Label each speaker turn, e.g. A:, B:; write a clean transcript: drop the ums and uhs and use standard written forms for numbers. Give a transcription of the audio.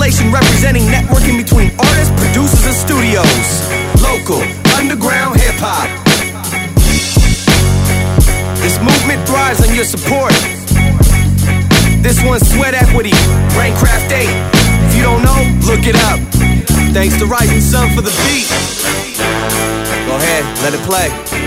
A: Constellation representing networking between artists, producers, and studios. Local, underground hip-hop. This movement thrives on your support. This one's Sweat Equity, Braincraft 8. If you don't know, look it up. Thanks to Rising Sun for the beat. Go ahead, let it play.